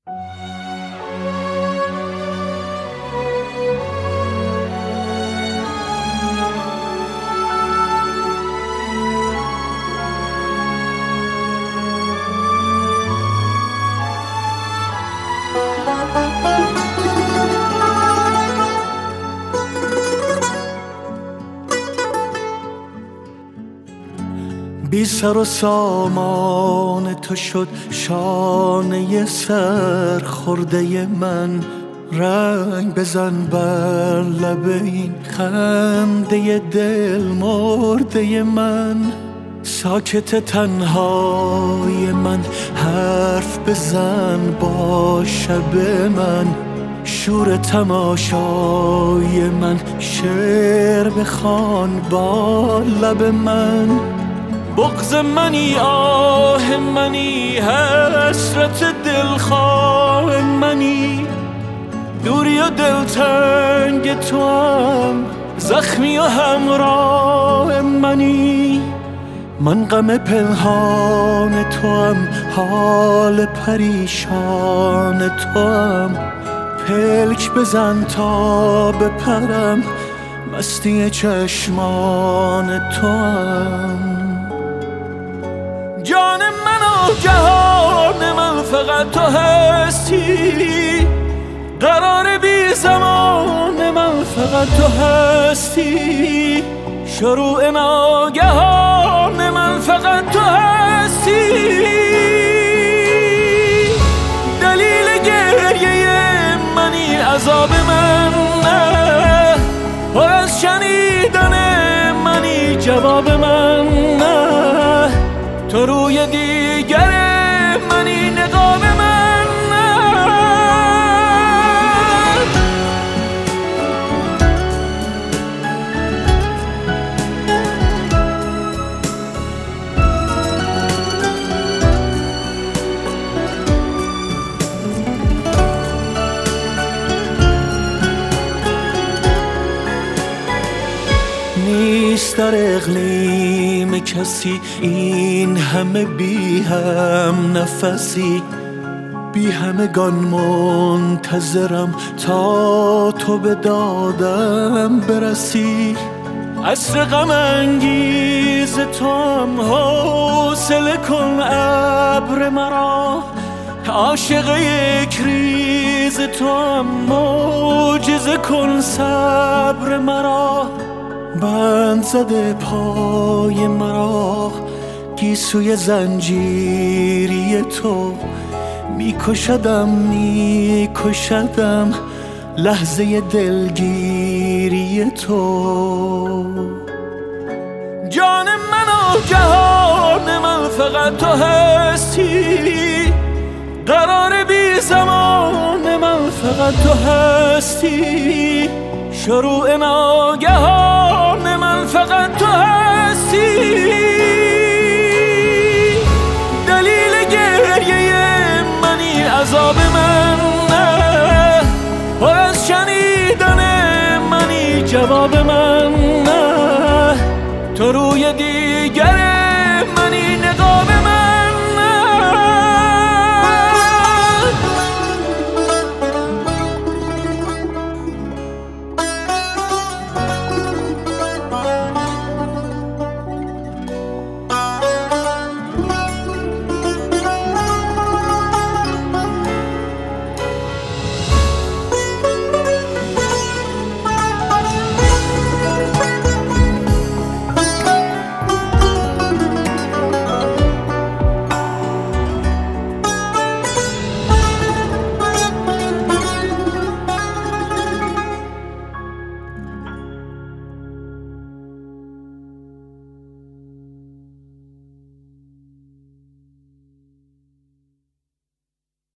بی سر و سامان تو شد شانه سر خورده من، رنگ بزن بر لب این خنده دل مرده من. ساکت تنهای من حرف بزن با شب من، شور تماشای من شعر بخوان با لب من. بغض منی آه منی حسرت دلخواه منی، دوری و دلتنگ تو هم زخمی و همراه منی. من غم پنهان تو هم حال پریشان تو هم، پلک بزن تا بپرم مستی چشمان تو هم. جان من و جهان من فقط تو هستی، قرار بی زمان من فقط تو هستی، شروع ناگهان من فقط تو هستی. دلیل گریه منی عذاب من نه، پر از شنیدن منی جواب من نه، تو روی دیگر منی نقاب من نه. نیست در اقلیم کسی این همه بی هم نفسی، بی همگان منتظرم تا تو به دادم برسی. عصر غم انگیز تو هم حوصله کن ابر مرا، عاشق یک ریز تو هم معجزه کن صبر مرا. بند زده پای مرا گیسوی زنجیری تو، میکشدم لحظه دلگیری تو. جان من و جهان من فقط تو هستی، قرار بی زمان من فقط تو هستی، شروع ناگهان من فقط تو هستی. دلیل گریه منی عذاب من